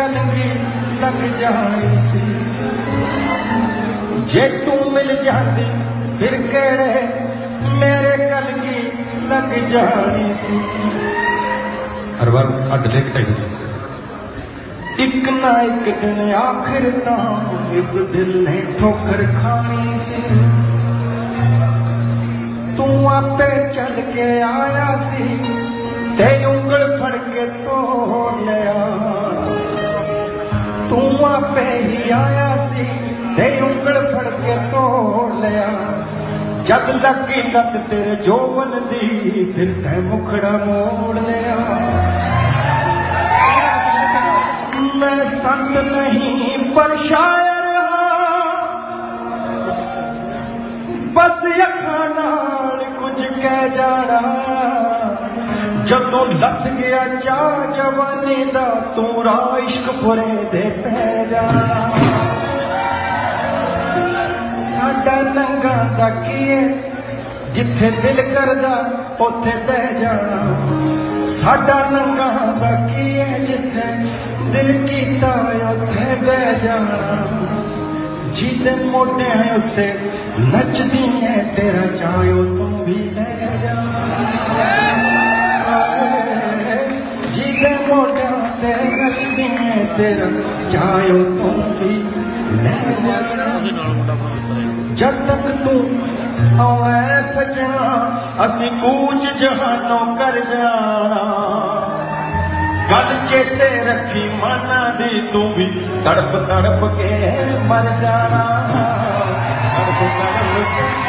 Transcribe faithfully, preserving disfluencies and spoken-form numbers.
कलंगी लग जानी सी। जे तू मिल जाती फिर केड़े मेरे कलंगी लग जानी सी। हर बार हट ले कटाई एक ना एक दिन आखिर ता इस दिल ने ठोकर खानी सी। तू आपे चल के आया सी ते उंगल फड़ के तोड़ लिया। तू आपे ही आया सी ते उंगल फड़ के तोड़ लिया। जद लगी लत तेरे जोवन दी फिर तै मुखड़ा मोड़ लिया। मैं संत नहीं पर शायर हाँ, बस अखां नाल कुछ कह जाना। जदों लथ गया चा जवानी दा तू राह इश्क पुरे दे पै जाना। साडा नंगा दा की है जिथे दिल करदा उथे बह जाना। साडा नंगा दा की है जिथे दिल कीता उथे बह जाना। जिदे मोढे उत्ते नचदी है तेरा चायो तू भी ले जाना। जिदे मोढे उत्ते नचदी है तेरा चायो तू भी ले जाना। जब तक तू आवे सजना असी कूच जहानों कर जाना। गल चेते रखी माना दी तू भी तड़प तड़प के मर जाना। तड़प तड़प के